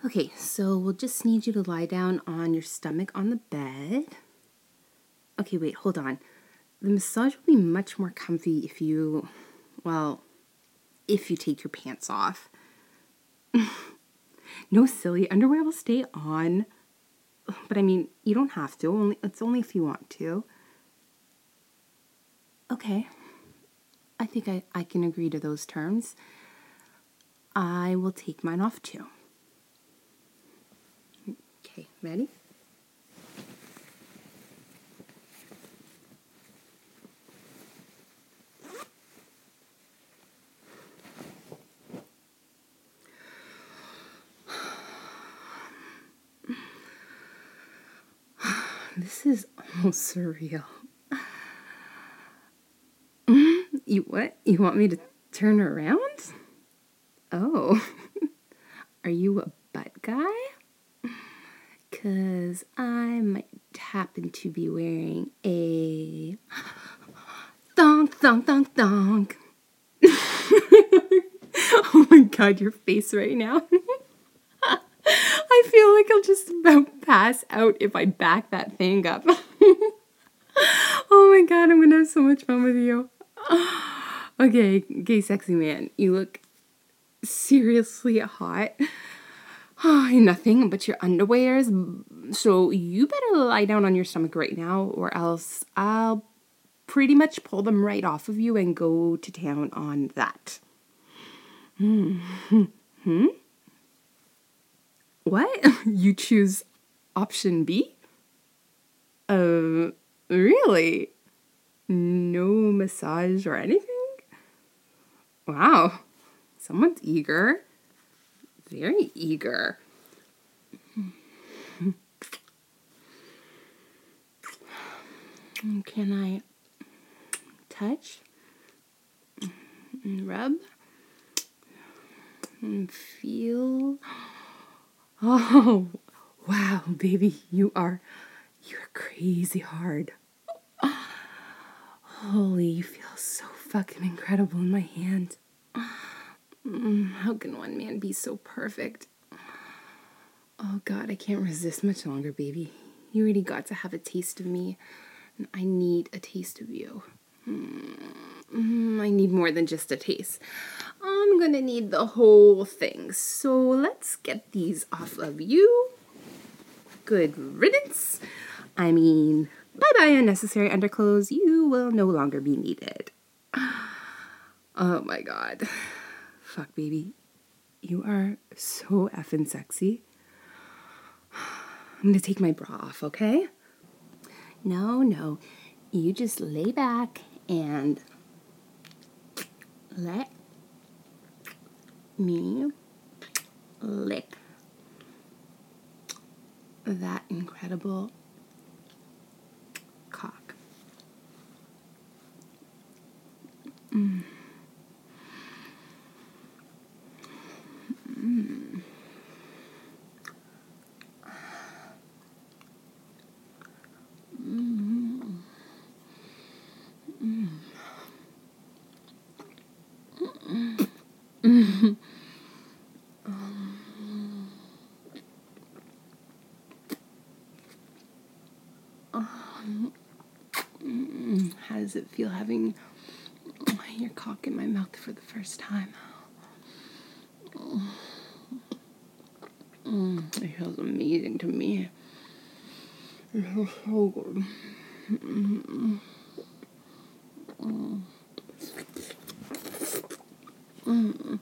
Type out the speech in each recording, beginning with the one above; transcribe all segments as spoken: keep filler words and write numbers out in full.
Okay, so we'll just need you to lie down on your stomach on the bed. Okay, wait, hold on. The massage will be much more comfy if you, well, if you take your pants off. No, silly, underwear will stay on. But I mean, you don't have to. Only it's only if you want to. Okay. I think I, I can agree to those terms. I will take mine off too. Okay, ready? This is almost surreal. You what? You want me to turn around? Oh. Are you a butt guy? 'Cause I might happen to be wearing a thonk, thonk, thonk, thonk. Oh my god, your face right now. I feel like I'll just about pass out if I back that thing up. Oh my god, I'm gonna have so much fun with you. Okay, gay sexy man, you look seriously hot. Oh, nothing but your underwears. So you better lie down on your stomach right now, or else I'll pretty much pull them right off of you and go to town on that. Hmm. Hmm? What? You choose option B? Uh, really? No massage or anything? Wow. Someone's eager. Very eager. Can I touch? Rub? And feel? Oh, wow, baby, you are, you're crazy hard. Holy, you feel so fucking incredible in my hand. How can one man be so perfect? Oh God, I can't resist much longer, baby. You already got to have a taste of me, and I need a taste of you. Mm, I need more than just a taste. I'm gonna need the whole thing. So let's get these off of you. Good riddance. I mean, bye-bye unnecessary underclothes. You will no longer be needed. Oh my God. Fuck, baby. You are so effing sexy. I'm gonna take my bra off, okay? No, no. You just lay back and let me lick that incredible cock. Mm. Mm. Mm. Mm. Mm. How does it feel having your cock in my mouth for the first time? Mm, it feels amazing to me. It feels so good. Mm. Mm. Mm.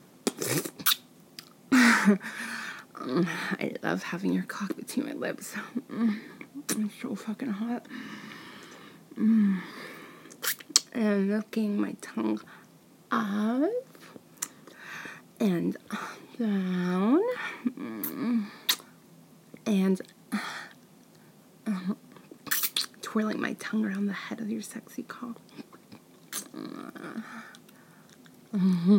I love having your cock between my lips. Mm. It's so fucking hot. Mm. And looking my tongue up and down, mm. and uh, twirling my tongue around the head of your sexy cock. Mm-hmm.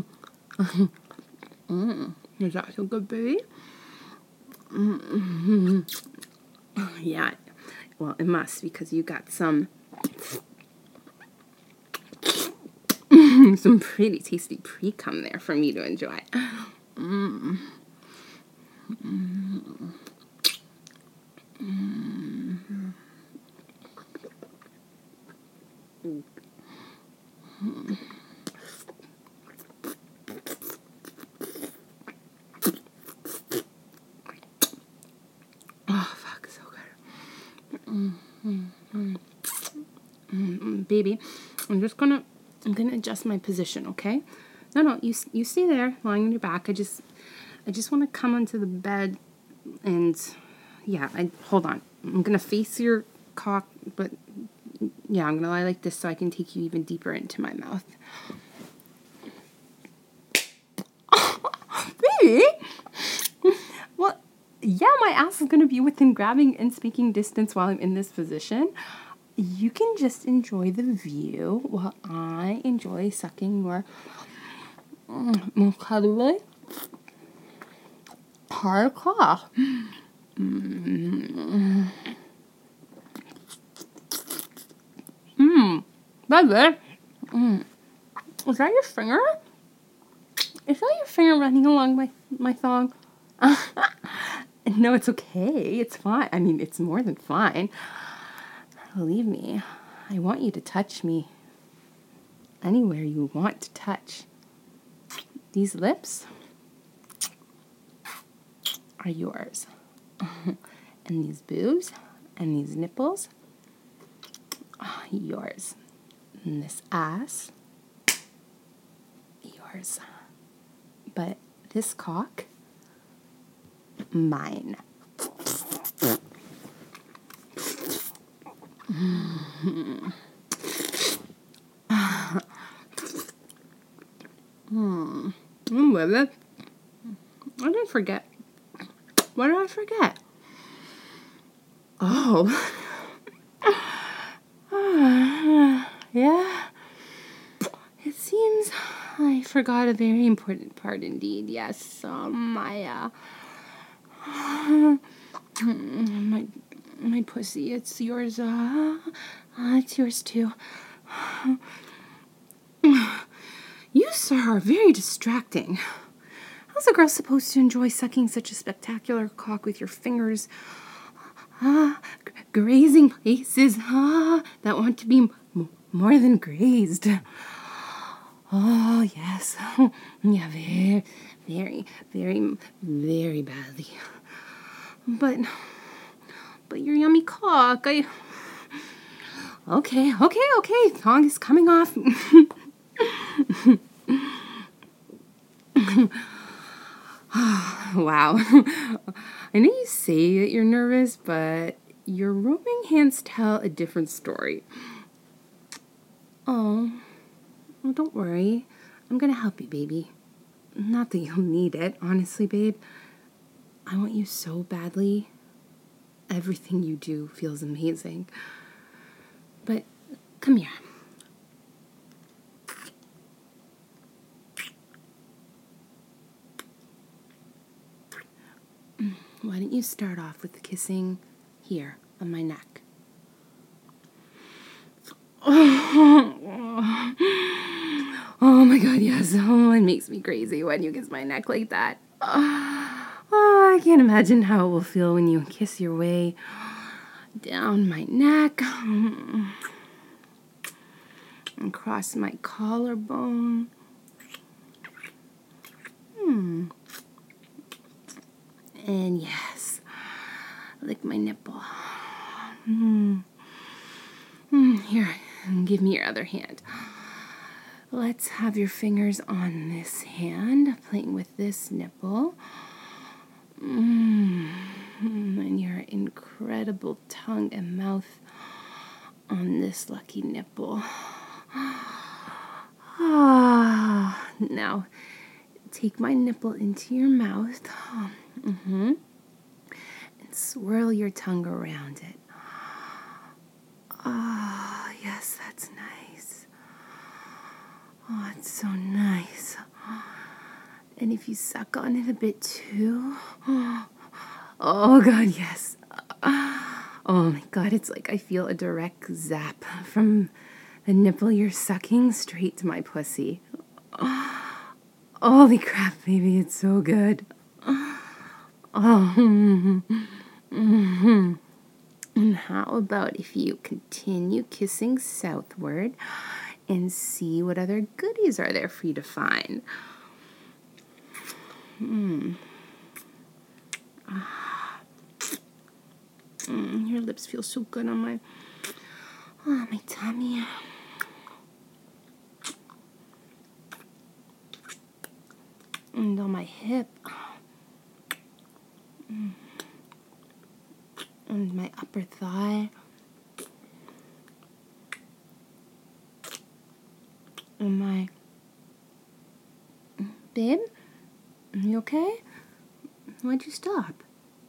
Mm. Is that so good, baby? Mm-hmm. Yeah, well, it must, because you got some some pretty tasty pre-cum there for me to enjoy. Mm. Mm. I'm just gonna, I'm gonna adjust my position, okay? No, no, you you stay there, lying on your back. I just, I just want to come onto the bed, and yeah, I hold on. I'm gonna face your cock, but yeah, I'm gonna lie like this so I can take you even deeper into my mouth. Baby, well, yeah, my ass is gonna be within grabbing and speaking distance while I'm in this position. You can just enjoy the view while I enjoy sucking your incredibly hard cock. Mmm. Mmm. Baby. Mm. Is that your finger? Is that your finger running along my, my thong? No, it's okay. It's fine. I mean, it's more than fine. Believe me, I want you to touch me anywhere you want to touch. These lips are yours. And these boobs and these nipples are yours. And this ass, yours. But this cock, mine. Mm. Mm. Mm, baby. I didn't forget. What did I forget? Oh. Yeah. It seems I forgot a very important part indeed. Yes. Um, my, uh, my, my pussy. It's yours. Uh, uh, it's yours too. You, sir, are very distracting. How's a girl supposed to enjoy sucking such a spectacular cock with your fingers, ah, g- grazing places, ah, that want to be m- more than grazed? Oh, yes. Yeah, very, very, very, very badly. But, but your yummy cock, I... Okay, okay, okay, thong is coming off. Wow. I know you say that you're nervous, but your roaming hands tell a different story. Oh, well, don't worry. I'm gonna help you, baby. Not that you'll need it, honestly, babe. I want you so badly. Everything you do feels amazing. But come here. Why don't you start off with kissing here on my neck? Oh my god, yes. Oh, it makes me crazy when you kiss my neck like that. Oh, I can't imagine how it will feel when you kiss your way down my neck, across my collarbone. Hmm. And yes, lick my nipple. Hmm. Hmm. Here, give me your other hand. Let's have your fingers on this hand, playing with this nipple. Mm. And your incredible tongue and mouth on this lucky nipple. Ah. Now, take my nipple into your mouth. Mm-hmm. And swirl your tongue around it. Ah, oh, yes, that's nice. Oh, it's so nice. And if you suck on it a bit too. Oh, God, yes. Oh, my God, it's like I feel a direct zap from the nipple you're sucking straight to my pussy. Holy crap, baby, it's so good. Oh, mm-hmm. And how about if you continue kissing southward and see what other goodies are there for you to find? Mm. Mm, your lips feel so good on my, oh, my tummy. And on my hip. And my upper thigh. And my... Babe? Are you okay? Why'd you stop?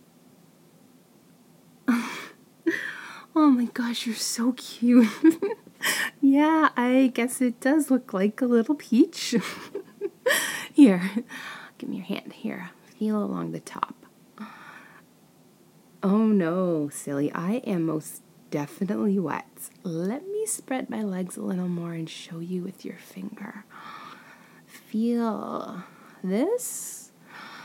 Oh my gosh, you're so cute. Yeah, I guess it does look like a little peach. Here, give me your hand. Here, feel along the top. Oh no, silly, I am most definitely wet. Let me spread my legs a little more and show you with your finger. Feel this?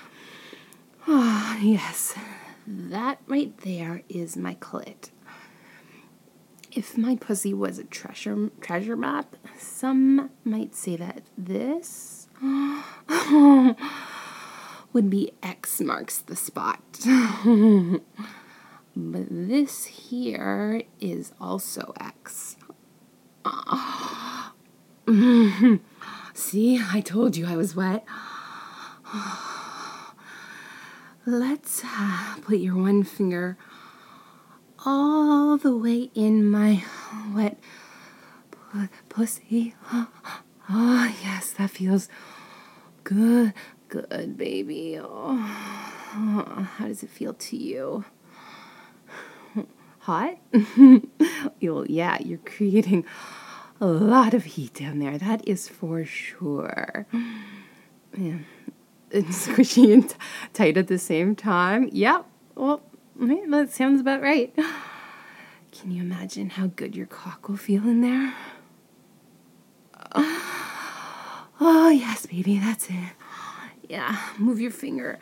Oh, yes, that right there is my clit. If my pussy was a treasure treasure map, some might say that this would be X marks the spot. But this here is also X. See, I told you I was wet. Let's uh, put your one finger all the way in my wet p- pussy. Oh, oh, yes, that feels good. Good, baby. Oh, how does it feel to you? Hot? You'll, yeah, you're creating a lot of heat down there. That is for sure. Yeah. And squishy and t- tight at the same time. Yep. Well, that sounds about right. Can you imagine how good your cock will feel in there? Oh, yes, baby, that's it. Yeah, move your finger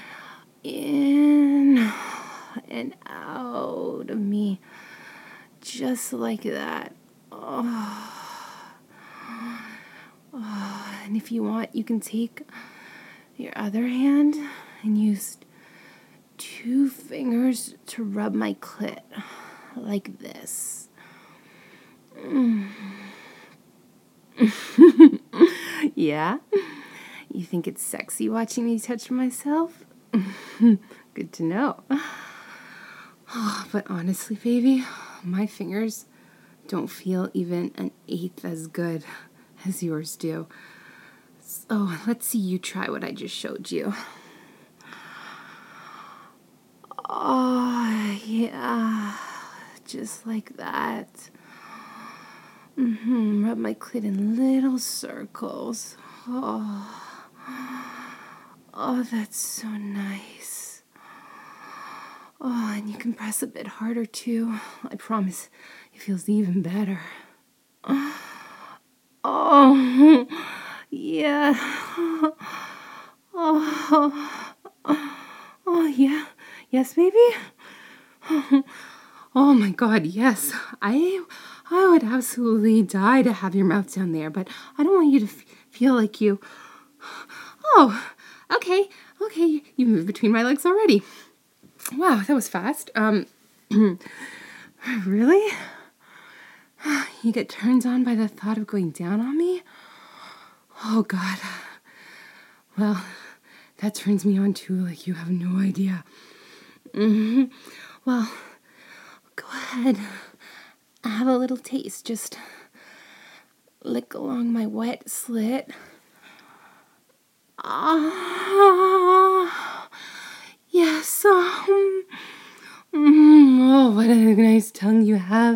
in and out of me. Just like that. Oh. Oh. And if you want, you can take your other hand and use two fingers to rub my clit like this. Mm. Yeah? You think it's sexy watching me touch myself? Good to know. Oh, but honestly, baby, my fingers don't feel even an eighth as good as yours do. So let's see you try what I just showed you. Oh, yeah, just like that. Mm-hmm. Rub my clit in little circles. Oh, oh, that's so nice. Oh, and you can press a bit harder too. I promise it feels even better. Oh, yeah. Oh, oh, yeah. Yes, baby? Oh my God, yes. I I would absolutely die to have your mouth down there, but I don't want you to f- feel like you... Oh, okay, okay. You moved between my legs already. Wow, that was fast. Um, really? You get turned on by the thought of going down on me? Oh God. Well, that turns me on too, like you have no idea. Mm-hmm. Well, go ahead. Have a little taste. Just lick along my wet slit. Ah, yes. Um, mm, oh, what a nice tongue you have.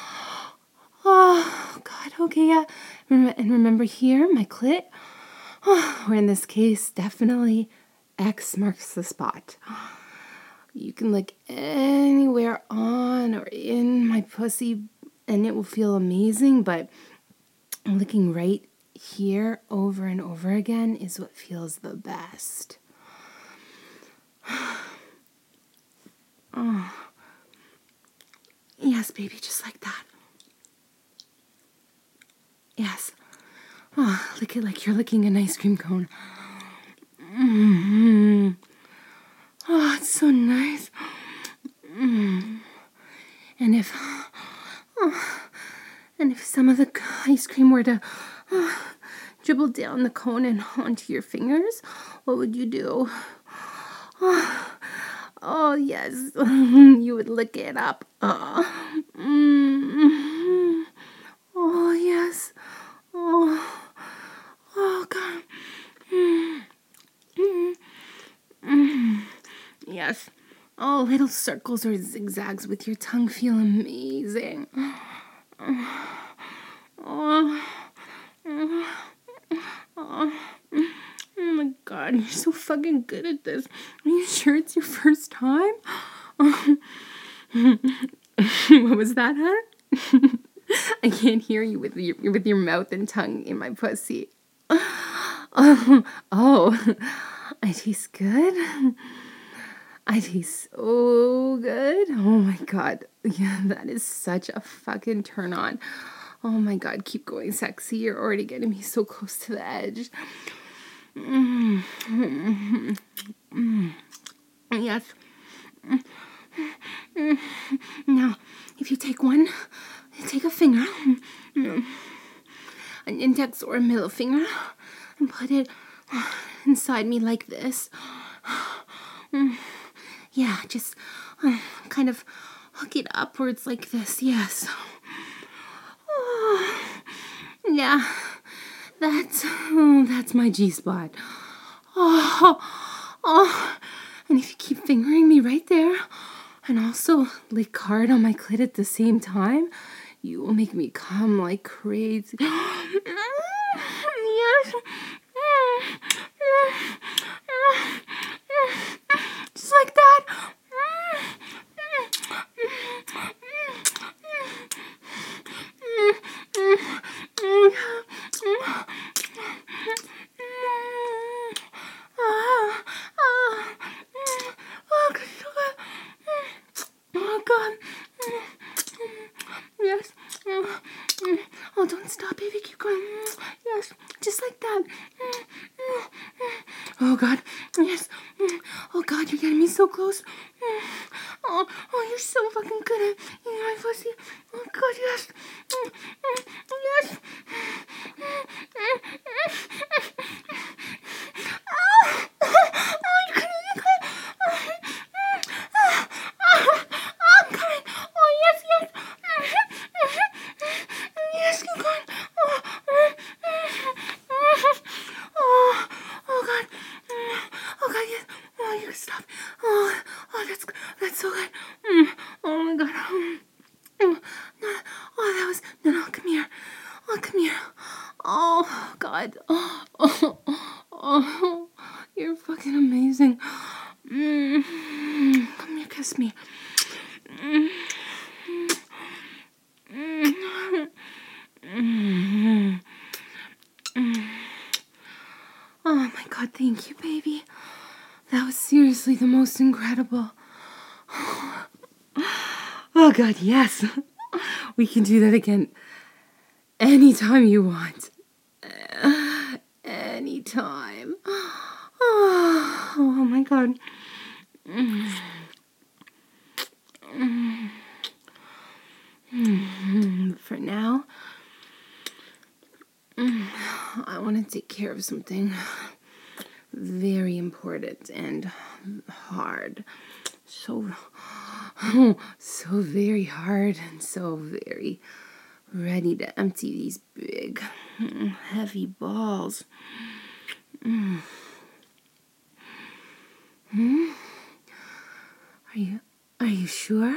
Oh, God. Okay, yeah. Rem- and remember here, my clit. Oh, or in this case, definitely X marks the spot. You can lick anywhere on or in my pussy and it will feel amazing, but licking right here over and over again is what feels the best. Oh. Yes, baby, just like that. Yes. Oh, lick it like you're licking an ice cream cone. Mm-hmm. Oh, it's so nice. Mm. And if, oh, and if some of the ice cream were to oh, dribble down the cone and onto your fingers, what would you do? Oh, oh yes, you would lick it up. Uh, mm, oh yes. Oh, oh God. Mm, mm, mm. Yes. Oh, little circles or zigzags with your tongue feel amazing. Oh, oh, oh, oh my God, you're so fucking good at this. Are you sure it's your first time? Oh. What was that, huh? I can't hear you with your with your mouth and tongue in my pussy. Oh, oh, I taste good. I taste so good. Oh my God. Yeah, that is such a fucking turn on. Oh my God, keep going, sexy. You're already getting me so close to the edge. Mm, mm, mm, yes. Mm, now, if you take one, take a finger, an index or a middle finger, and put it inside me like this. Yeah, just uh, kind of hook it upwards like this. Yes. Oh, yeah, that's oh, that's my G spot. Oh, oh, and if you keep fingering me right there, and also lick hard on my clit at the same time, you will make me come like crazy. Yes. Just like that. Oh God. Yes. Oh, don't stop, baby. Keep going. Yes. Just like that. Oh God. Yes. Oh God, you're getting me so close. Oh, oh, you're so fucking good at eating my pussy. Oh God, yes. Yes. Oh, oh, you couldn't even go. I'm coming. Oh, yes, yes. Yes, keep going. Oh, oh, oh God. Oh God, yes. Oh, you can stop. Oh, oh, that's that's so good. Mm. Oh my God. Mm. No, oh, that was no, no. Come here. Oh, come here. Oh God. Oh, oh, oh, you're fucking amazing. Mm. Come here, kiss me. Mm. Mm. Mm. Mm. Oh my God, thank you, baby. That was seriously the most incredible. Oh God, yes. We can do that again anytime you want. Uh, anytime. Oh, oh my God. Mm. Mm. For now, I want to take care of something very important and hard. So, oh, so very hard and so very ready to empty these big, heavy balls. Mm. Hmm? Are you, are you sure?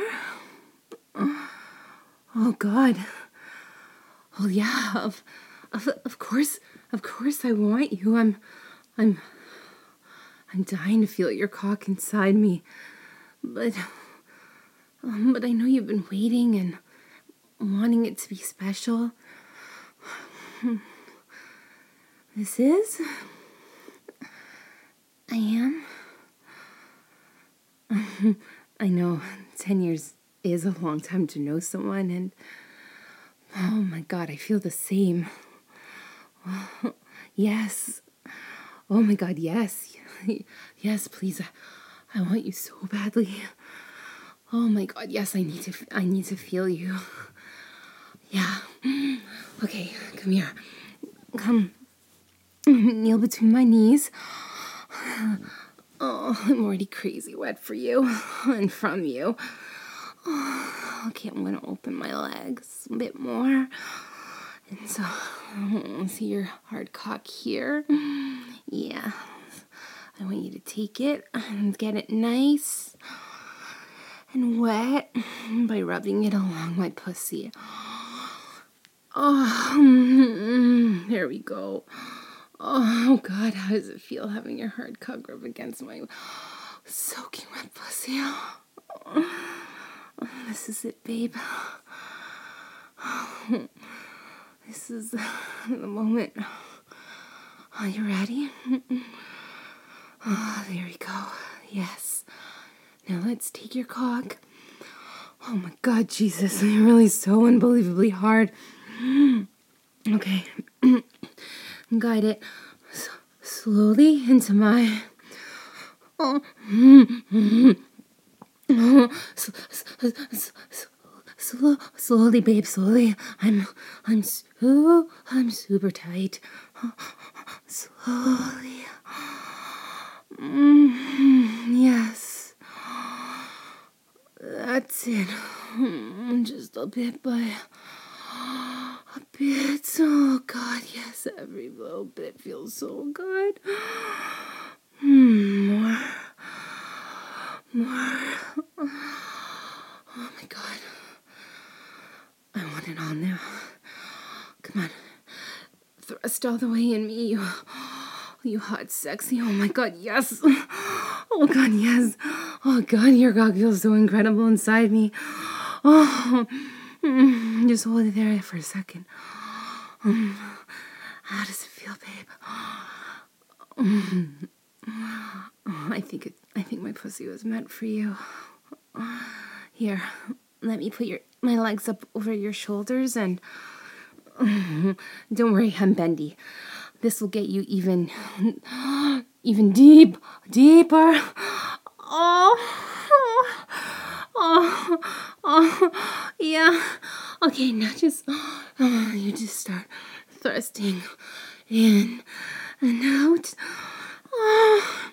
Oh God. Oh yeah, of, of, of course, of course I want you. I'm, I'm, I'm dying to feel your cock inside me. But, um, but I know you've been waiting and wanting it to be special. This is? I am? I know, ten years is a long time to know someone, and oh my God, I feel the same. Yes. Oh my God, yes. Yes, please. I, I want you so badly. Oh my God, yes, I need to I need to feel you. Yeah. Okay, come here. Come. Kneel between my knees. Oh, I'm already crazy wet for you and from you. Oh, okay, I'm going to open my legs a bit more. And so, see your hard cock here? Yeah. I want you to take it and get it nice and wet by rubbing it along my pussy. Oh, there we go. Oh, God, how does it feel having your hard cock rub against my soaking wet pussy? Oh, this is it, babe. This is the moment. Are you ready? Oh, there we go. Yes. Now let's take your cock. Oh my God, Jesus, you're really so unbelievably hard. Okay. Guide it s- slowly into my... Oh. S- s- s- s- Slow, slowly, babe, slowly. I'm, I'm so, I'm super tight. Slowly. Mm, yes. That's it. Mm, just a bit by a bit. Oh, God, yes. Every little bit feels so good. Mm, more. More. Oh, my God. I want it all now. Come on. Thrust all the way in me, you, you hot, sexy. Oh my God, yes. Oh God, yes. Oh God, your cock feels so incredible inside me. Oh, mm, just hold it there for a second. Um, how does it feel, babe? Um, oh, I think it. I think my pussy was meant for you. Here, let me put your my legs up over your shoulders and don't worry, I'm bendy. This will get you even even deep, deeper. Oh, oh, oh, yeah. Okay, now just oh, you just start thrusting in and out. Oh.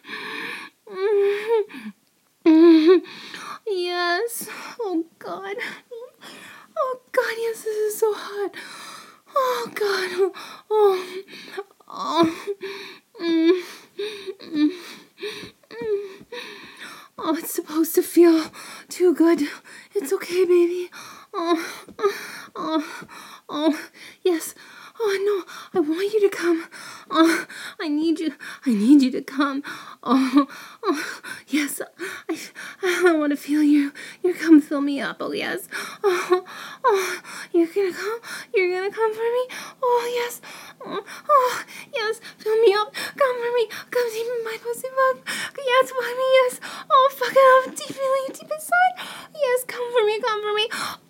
Yes. Oh God. Oh God, yes, this is so hot. Oh God. Oh. Oh. Mm. Mm. Mm. Oh, it's supposed to feel too good. It's okay, baby. Oh. Oh. Oh. Yes. Oh no, I want you to come. Oh, I need you. I need you to come. Oh, oh yes. I, I want to feel you. You come fill me up. Oh yes. Oh, oh, you're gonna come. You're gonna come for me. Oh yes. Oh, oh yes. Fill me up. Come for me. Come deep in my pussy bug. Yes, for me. Yes. Oh, fuck it up. Deep, really deep inside. Yes, come for me. Come for me.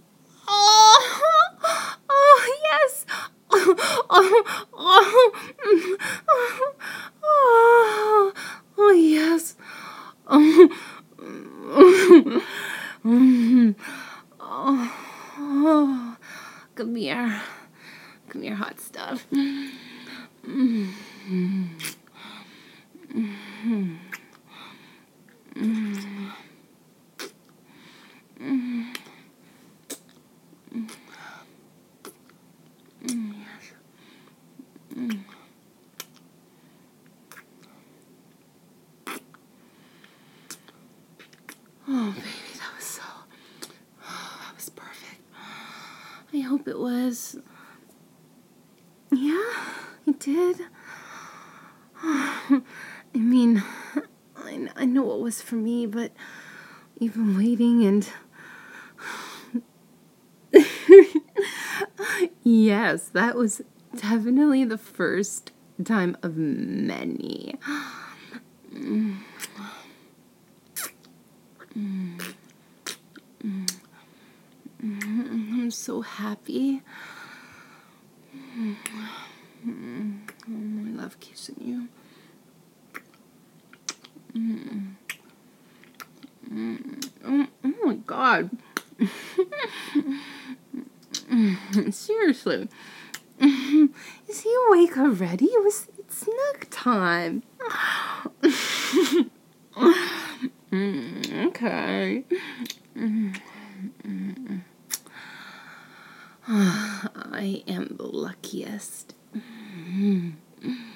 Oh, oh yes. Oh, oh, oh, oh, oh, yes. Oh, oh, come here. Come here, hot stuff. Oh, baby, that was so, oh, that was perfect. I hope it was. Yeah, it did. I mean, I, I know it was for me, but even waiting and... Yes, that was definitely the first time of many. Mm. Mm. Mm. Mm. I'm so happy. Mm. Mm. Oh, I love kissing you. Mm. Mm. Oh, oh my God. Seriously. Is he awake already? It was Snack time. mm, okay. I am the luckiest.